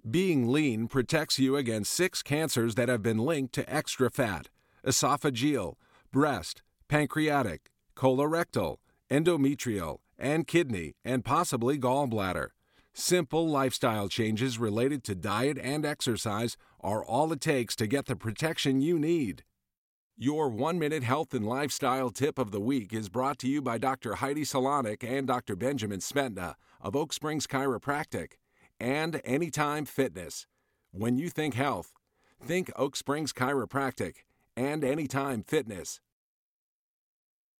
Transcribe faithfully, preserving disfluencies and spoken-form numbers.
Being lean protects you against six cancers that have been linked to extra fat: esophageal, breast, pancreatic, colorectal, endometrial, and kidney, and possibly gallbladder. Simple lifestyle changes related to diet and exercise are all it takes to get the protection you need. Your one-minute health and lifestyle tip of the week is brought to you by Doctor Heidi Salonik and Doctor Benjamin Smetna of Oak Springs Chiropractic and Anytime Fitness. When you think health, think Oak Springs Chiropractic and Anytime Fitness.